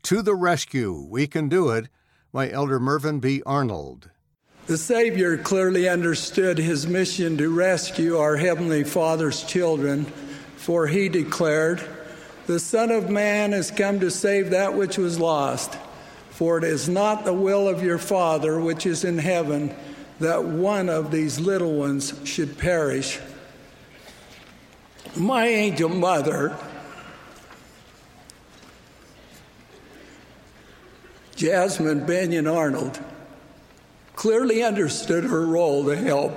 To the Rescue, We Can Do It, by Elder Mervyn B. Arnold. The Savior clearly understood his mission to rescue our Heavenly Father's children, for he declared, "The Son of Man has come to save that which was lost. For it is not the will of your Father which is in heaven that one of these little ones should perish." My angel mother, Jasmine Benyon Arnold, clearly understood her role to help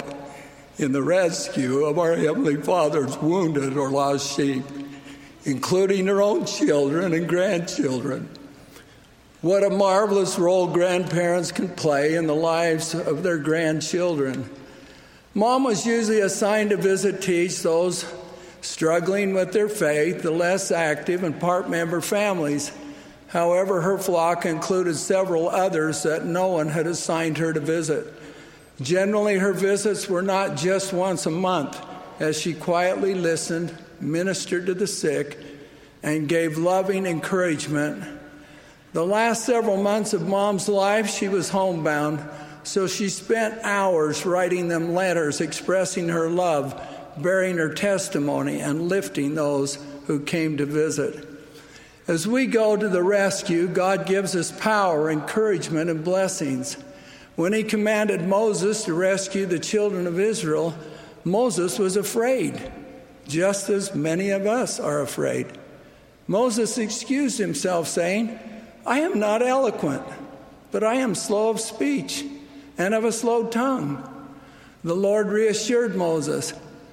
in the rescue of our Heavenly Father's wounded or lost sheep, including her own children and grandchildren. What a marvelous role grandparents can play in the lives of their grandchildren. Mom was usually assigned to visit, teach those struggling with their faith, the less active and part-member families. However, her flock included several others that no one had assigned her to visit. Generally, her visits were not just once a month, as she quietly listened, ministered to the sick, and gave loving encouragement. The last several months of Mom's life, she was homebound, so she spent hours writing them letters expressing her love, bearing her testimony, and lifting those who came to visit. As we go to the rescue, God gives us power, encouragement, and blessings. When he commanded Moses to rescue the children of Israel, Moses was afraid, just as many of us are afraid. Moses excused himself, saying, "I am not eloquent, but I am slow of speech and of a slow tongue." The Lord reassured Moses,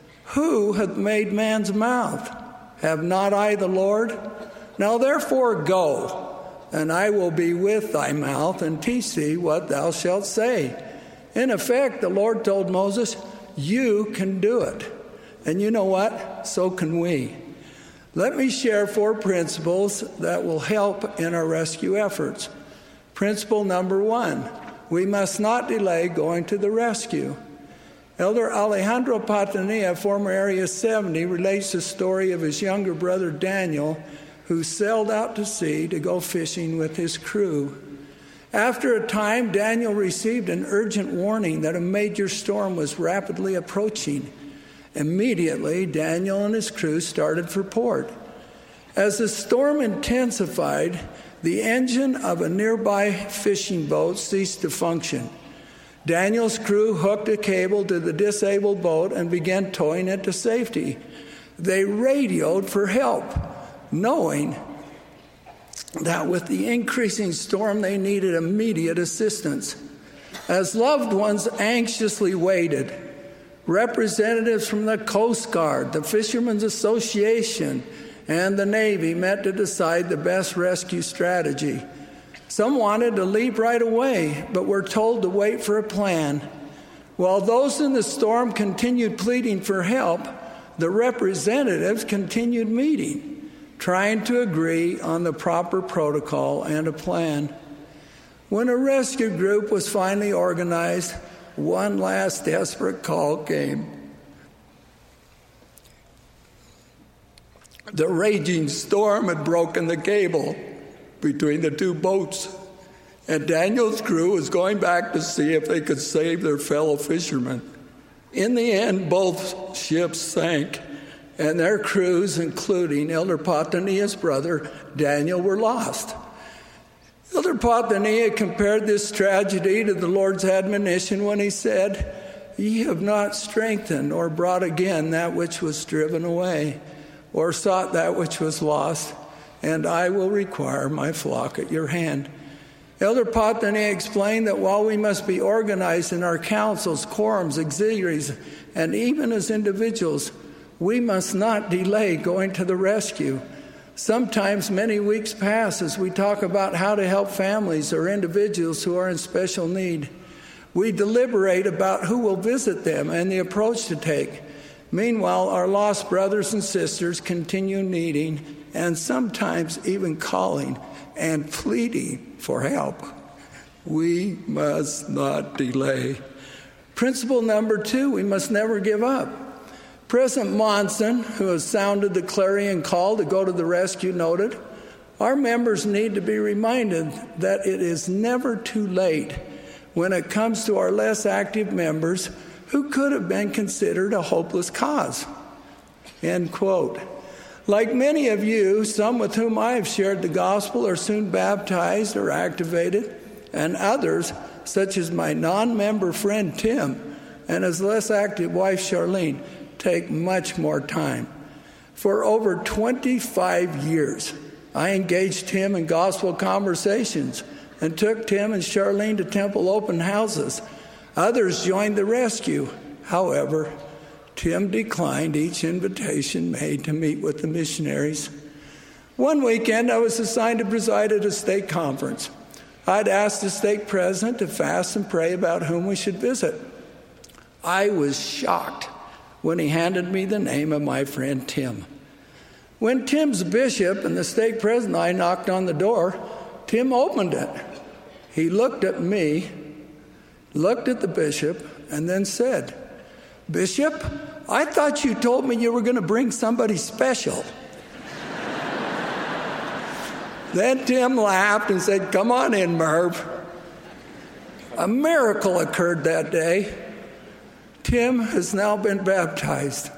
"Who hath made man's mouth? Have not I the Lord? Now therefore go, and I will be with thy mouth and teach thee what thou shalt say." In effect, the Lord told Moses, "You can do it." And you know what? So can we. Let me share 4 principles that will help in our rescue efforts. Principle number 1, we must not delay going to the rescue. Elder Alejandro Patanilla, former Area 70, relates the story of his younger brother Daniel, who sailed out to sea to go fishing with his crew. After a time, Daniel received an urgent warning that a major storm was rapidly approaching. Immediately, Daniel and his crew started for port. As the storm intensified, the engine of a nearby fishing boat ceased to function. Daniel's crew hooked a cable to the disabled boat and began towing it to safety. They radioed for help, knowing that with the increasing storm, they needed immediate assistance. As loved ones anxiously waited, representatives from the Coast Guard, the Fishermen's Association, and the Navy met to decide the best rescue strategy. Some wanted to leap right away, but were told to wait for a plan. While those in the storm continued pleading for help, the representatives continued meeting, trying to agree on the proper protocol and a plan. When a rescue group was finally organized, one last desperate call came. The raging storm had broken the cable between the 2 boats, and Daniel's crew was going back to see if they could save their fellow fishermen. In the end, both ships sank, and their crews, including Elder Patanilla's brother Daniel, were lost. Elder Patanilla compared this tragedy to the Lord's admonition when he said, "Ye have not strengthened or brought again that which was driven away, or sought that which was lost, and I will require my flock at your hand." Elder Patanilla explained that while we must be organized in our councils, quorums, auxiliaries, and even as individuals, we must not delay going to the rescue. Sometimes many weeks pass as we talk about how to help families or individuals who are in special need. We deliberate about who will visit them and the approach to take. Meanwhile, our lost brothers and sisters continue needing and sometimes even calling and pleading for help. We must not delay. Principle number 2, we must never give up. President Monson, who has sounded the clarion call to go to the rescue, noted, Our members need to be reminded that it is never too late when it comes to our less active members who could have been considered a hopeless cause. End quote. Like many of you, some with whom I have shared the gospel are soon baptized or activated, and others, such as my non-member friend Tim and his less active wife Charlene, take much more time. For over 25 years, I engaged Tim in gospel conversations and took Tim and Charlene to temple open houses. Others joined the rescue. However, Tim declined each invitation made to meet with the missionaries. One weekend, I was assigned to preside at a stake conference. I'd asked the stake president to fast and pray about whom we should visit. I was shocked when he handed me the name of my friend Tim. When Tim's bishop and the stake president and I knocked on the door, Tim opened it. He looked at me, looked at the bishop, and then said, "Bishop, I thought you told me you were going to bring somebody special." Then Tim laughed and said, "Come on in, Merv." A miracle occurred that day. Tim has now been baptized.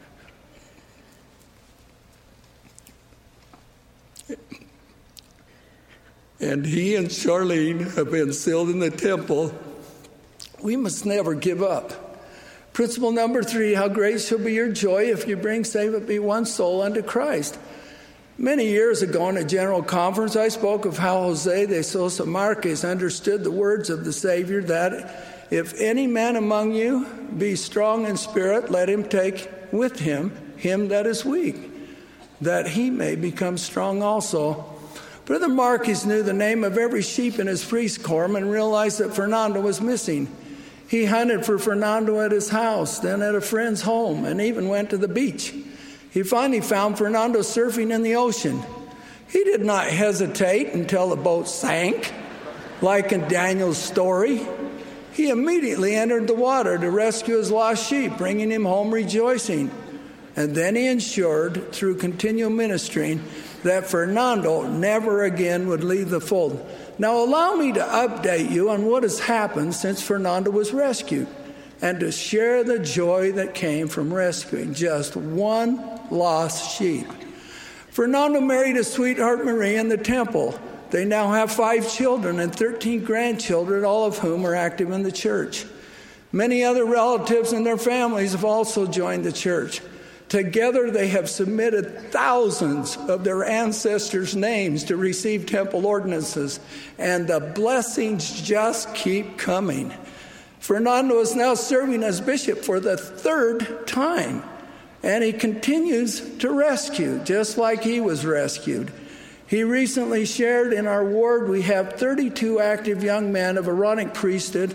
And he and Charlene have been sealed in the temple. We must never give up. Principle number 3, how great shall be your joy if you bring, save it be, one soul unto Christ. Many years ago in a general conference, I spoke of how Jose de Sosa Marquez understood the words of the Savior that if any man among you be strong in spirit, let him take with him that is weak, that he may become strong also. Brother Marquez knew the name of every sheep in his priest quorum and realized that Fernando was missing. He hunted for Fernando at his house, then at a friend's home, and even went to the beach. He finally found Fernando surfing in the ocean. He did not hesitate until the boat sank, like in Daniel's story. He immediately entered the water to rescue his lost sheep, bringing him home rejoicing. And then he ensured, through continual ministering, that Fernando never again would leave the fold. Now allow me to update you on what has happened since Fernando was rescued, and to share the joy that came from rescuing just one lost sheep. Fernando married his sweetheart Marie in the temple. They now have 5 children and 13 grandchildren, all of whom are active in the church. Many other relatives and their families have also joined the church. Together, they have submitted thousands of their ancestors' names to receive temple ordinances, and the blessings just keep coming. Fernando is now serving as bishop for the 3rd time, and he continues to rescue, just like he was rescued. He recently shared in our ward we have 32 active young men of Aaronic priesthood,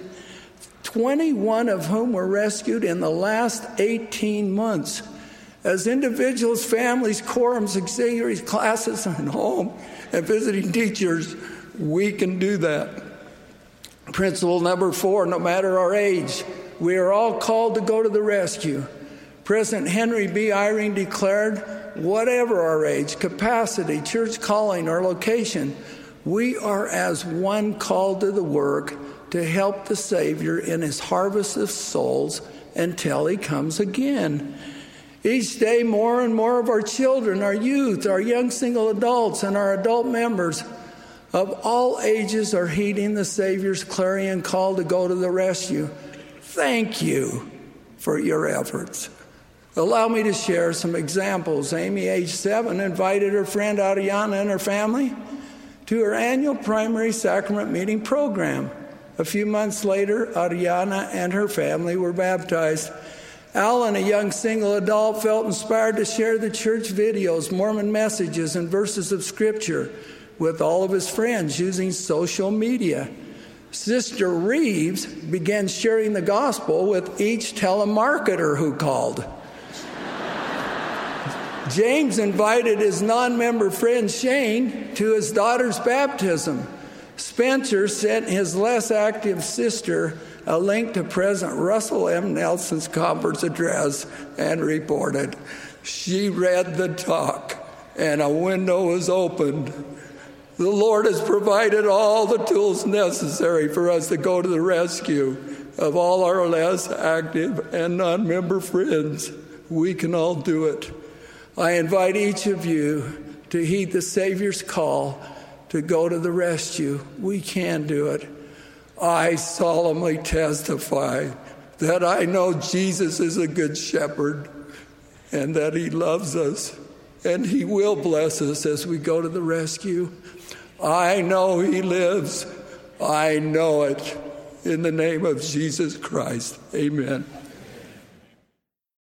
21 of whom were rescued in the last 18 months. As individuals, families, quorums, auxiliaries, classes, and home, and visiting teachers, we can do that. Principle number 4, no matter our age, we are all called to go to the rescue. President Henry B. Eyring declared, whatever our age, capacity, church calling, or location, we are as one called to the work to help the Savior in his harvest of souls until he comes again. Each day, more and more of our children, our youth, our young single adults, and our adult members of all ages are heeding the Savior's clarion call to go to the rescue. Thank you for your efforts. Allow me to share some examples. Amy, age 7, invited her friend Ariana and her family to her annual primary sacrament meeting program. A few months later, Ariana and her family were baptized. Alan, a young single adult, felt inspired to share the church videos, Mormon messages, and verses of Scripture with all of his friends using social media. Sister Reeves began sharing the gospel with each telemarketer who called. James invited his non-member friend Shane to his daughter's baptism. Spencer sent his less active sister a link to President Russell M. Nelson's conference address and reported. She read the talk, and a window was opened The Lord has provided all the tools necessary for us to go to the rescue of all our less active and non-member friends. We can all do it. I invite each of you to heed the Savior's call to go to the rescue. We can do it. I solemnly testify that I know Jesus is a good shepherd and that he loves us and he will bless us as we go to the rescue. I know he lives. I know it. In the name of Jesus Christ, amen.